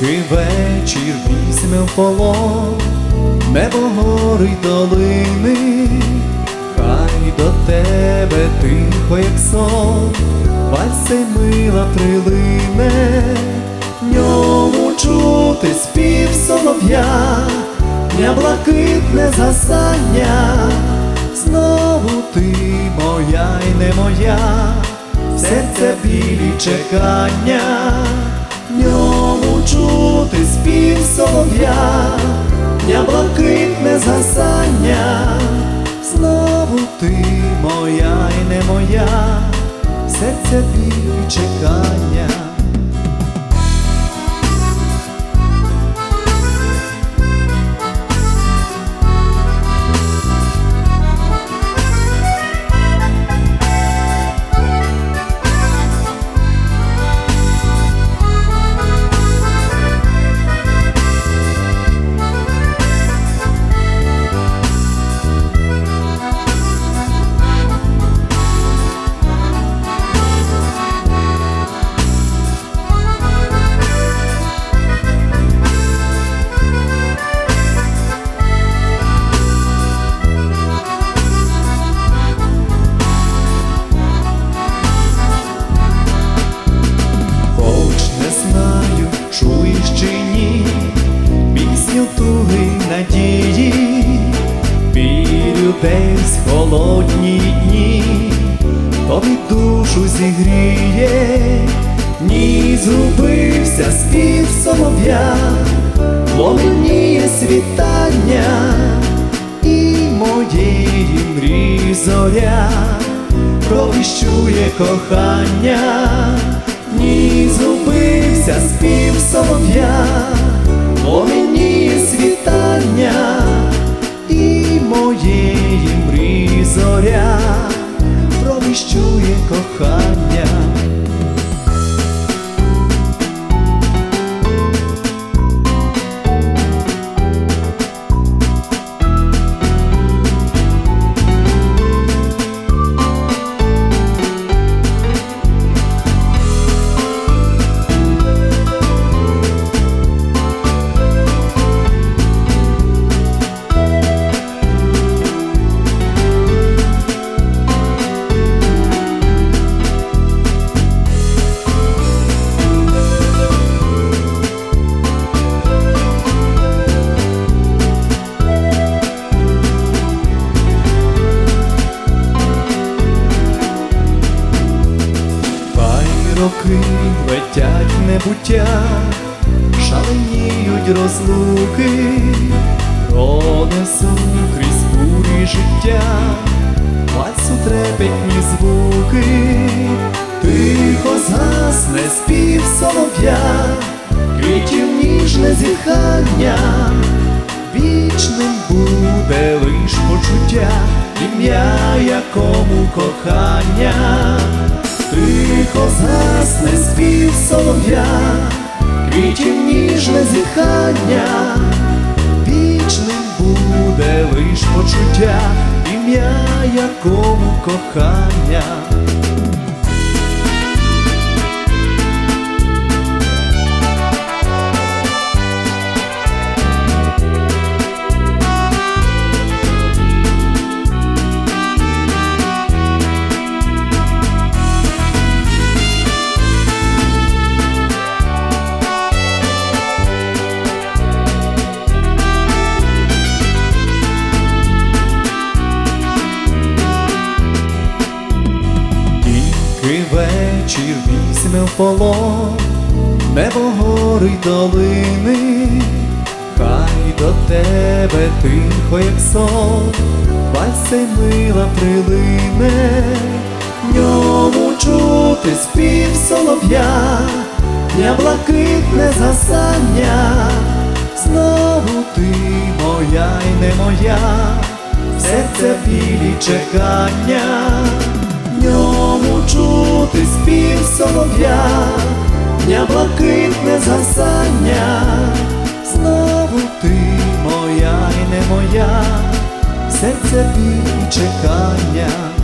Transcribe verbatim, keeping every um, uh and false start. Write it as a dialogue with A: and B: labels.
A: Тихий вечір візьме в полон небо, гори й долини, хай до тебе тихо, як сон, вальс цей мила прилине, в ньому чути спів солов'я, дня блакитне згасання. Знову ти моя й не моя, серце білі чекання, в ньому чути спів солов'я, дня блакитне згасання. Знову ти моя й не моя, серце білі чекання. Чуєш чи ні пісню туги надії, вірю, десь холодні дні тобі душу зігріє, ні згубився спів солов'я, пламеніє світання, і моєї мрії зоря провіщує кохання. Ні згубився спів солов'я, пламеніє світання, і моєї мрії зоря провіщує кохання. Роки летять в небуття, шаленіють розлуки, пронесуть крізь бурі життя вальсу трепетні звуки. Тихо згасне спів солов'я, квітів ніжне зітхання, вічним буде лиш почуття, ім'я якому кохання. Тихо згасне спів солов'я, квітів ніжне зітхання, вічним буде лиш почуття, ім'я якому кохання. Вечір візьме в полон небо, гори й долини, хай до тебе тихо, як сон, вальс цей мила прилине, в ньому чути спів солов'я, дня блакитне згасання. Знову ти моя й не моя, серце білі чекання, в ньому чути спів солов'я, дня блакитне згасання. Знову ти моя й не моя, серце білі чекання.